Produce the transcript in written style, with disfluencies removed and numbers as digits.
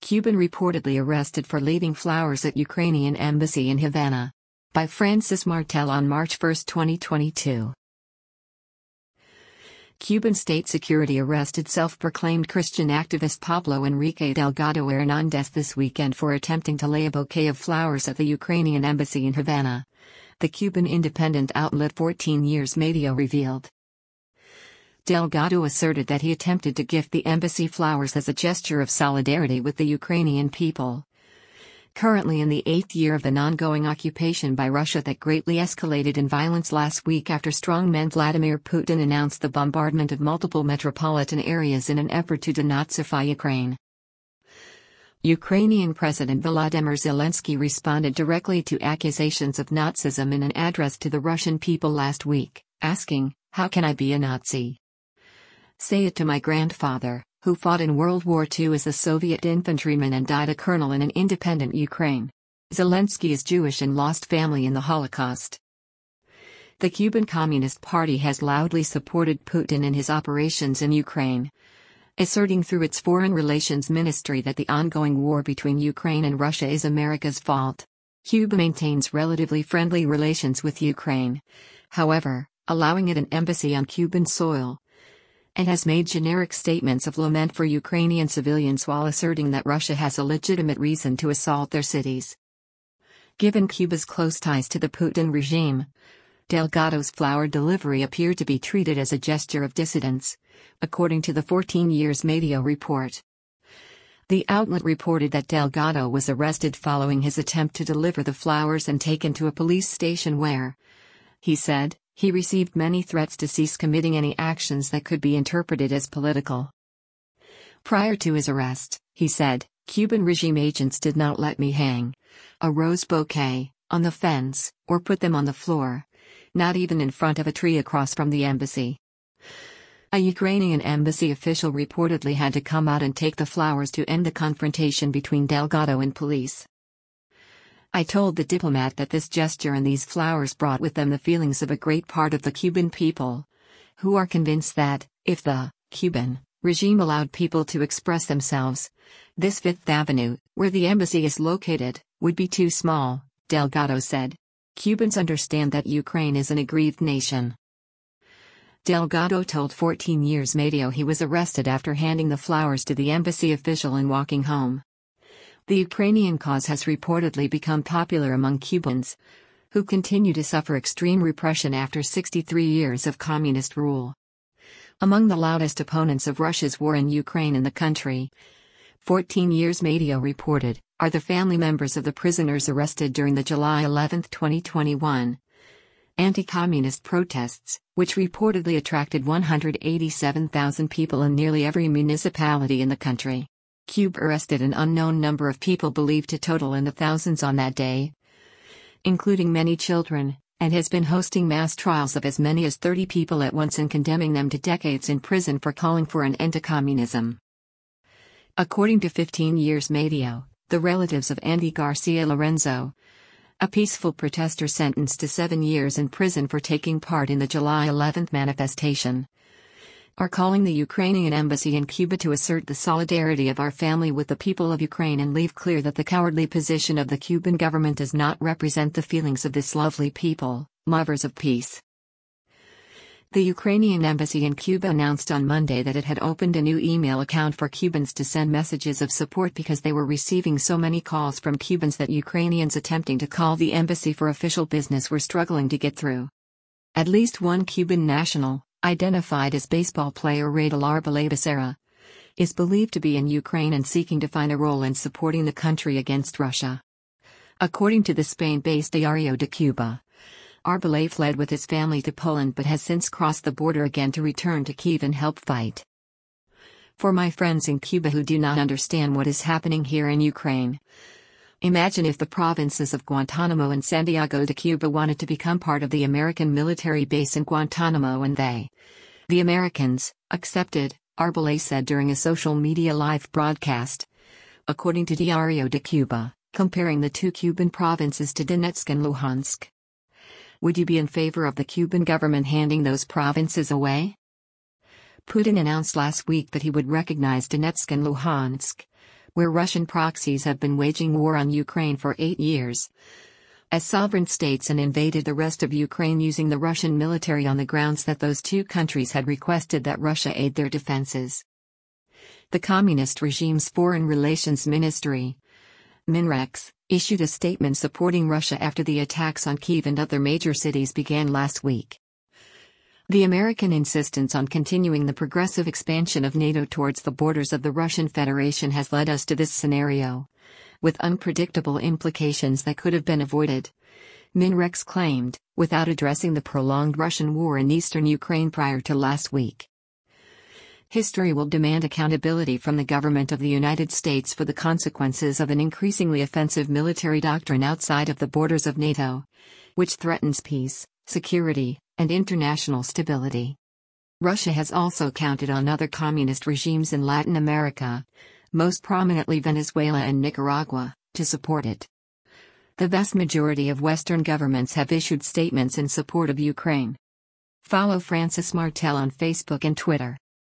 Cuban reportedly arrested for leaving flowers at Ukrainian embassy in Havana. By Francis Martel on March 1, 2022. Cuban state security arrested self-proclaimed Christian activist Pablo Enrique Delgado Hernández this weekend for attempting to lay a bouquet of flowers at the Ukrainian embassy in Havana. The Cuban independent outlet 14 Years Media revealed. Delgado asserted that he attempted to gift the embassy flowers as a gesture of solidarity with the Ukrainian people. Currently in the 8th year of an ongoing occupation by Russia that greatly escalated in violence last week after strongman Vladimir Putin announced the bombardment of multiple metropolitan areas in an effort to denazify Ukraine. Ukrainian President Volodymyr Zelensky responded directly to accusations of Nazism in an address to the Russian people last week, asking, "How can I be a Nazi? Say it to my grandfather, who fought in World War II as a Soviet infantryman and died a colonel in an independent Ukraine. Zelensky is Jewish and lost family in the Holocaust." The Cuban Communist Party has loudly supported Putin in his operations in Ukraine, asserting through its Foreign Relations Ministry that the ongoing war between Ukraine and Russia is America's fault. Cuba maintains relatively friendly relations with Ukraine, however, allowing it an embassy on Cuban soil, and has made generic statements of lament for Ukrainian civilians while asserting that Russia has a legitimate reason to assault their cities. Given Cuba's close ties to the Putin regime, Delgado's flower delivery appeared to be treated as a gesture of dissidence, according to the 14 Years Media report. The outlet reported that Delgado was arrested following his attempt to deliver the flowers and taken to a police station where, he said, he received many threats to cease committing any actions that could be interpreted as political. Prior to his arrest, he said, "Cuban regime agents did not let me hang a rose bouquet on the fence or put them on the floor, not even in front of a tree across from the embassy." A Ukrainian embassy official reportedly had to come out and take the flowers to end the confrontation between Delgado and police. "I told the diplomat that this gesture and these flowers brought with them the feelings of a great part of the Cuban people, who are convinced that, if the Cuban regime allowed people to express themselves, this Fifth Avenue, where the embassy is located, would be too small," Delgado said. "Cubans understand that Ukraine is an aggrieved nation." Delgado told 14 Years Media he was arrested after handing the flowers to the embassy official and walking home. The Ukrainian cause has reportedly become popular among Cubans, who continue to suffer extreme repression after 63 years of communist rule. Among the loudest opponents of Russia's war in Ukraine in the country, 14 Years Media reported, are the family members of the prisoners arrested during the July 11, 2021, anti-communist protests, which reportedly attracted 187,000 people in nearly every municipality in the country. Cuba arrested an unknown number of people believed to total in the thousands on that day, including many children, and has been hosting mass trials of as many as 30 people at once and condemning them to decades in prison for calling for an end to communism. According to 15 Years Media, the relatives of Andy Garcia Lorenzo, a peaceful protester sentenced to 7 years in prison for taking part in the July 11 manifestation, are calling the Ukrainian embassy in Cuba to assert the solidarity of our family with the people of Ukraine and leave clear that the cowardly position of the Cuban government does not represent the feelings of this lovely people, lovers of peace. The Ukrainian embassy in Cuba announced on Monday that it had opened a new email account for Cubans to send messages of support because they were receiving so many calls from Cubans that Ukrainians attempting to call the embassy for official business were struggling to get through. At least one Cuban national, identified as baseball player Radel Arboleda Becerra, is believed to be in Ukraine and seeking to find a role in supporting the country against Russia. According to the Spain-based Diario de Cuba, Arboleda fled with his family to Poland but has since crossed the border again to return to Kyiv and help fight. "For my friends in Cuba who do not understand what is happening here in Ukraine, imagine if the provinces of Guantanamo and Santiago de Cuba wanted to become part of the American military base in Guantanamo and they, the Americans, accepted," Arboleda said during a social media live broadcast. According to Diario de Cuba, comparing the two Cuban provinces to Donetsk and Luhansk. Would you be in favor of the Cuban government handing those provinces away? Putin announced last week that he would recognize Donetsk and Luhansk, where Russian proxies have been waging war on Ukraine for 8 years. As sovereign states and invaded the rest of Ukraine using the Russian military on the grounds that those two countries had requested that Russia aid their defenses. The communist regime's Foreign Relations Ministry, Minrex, issued a statement supporting Russia after the attacks on Kyiv and other major cities began last week. The American insistence on continuing the progressive expansion of NATO towards the borders of the Russian Federation has led us to this scenario, with unpredictable implications that could have been avoided, Minrex claimed, without addressing the prolonged Russian war in eastern Ukraine prior to last week. History will demand accountability from the government of the United States for the consequences of an increasingly offensive military doctrine outside of the borders of NATO, which threatens peace, security, and international stability. Russia has also counted on other communist regimes in Latin America, most prominently Venezuela and Nicaragua, to support it. The vast majority of Western governments have issued statements in support of Ukraine. Follow Francis Martel on Facebook and Twitter.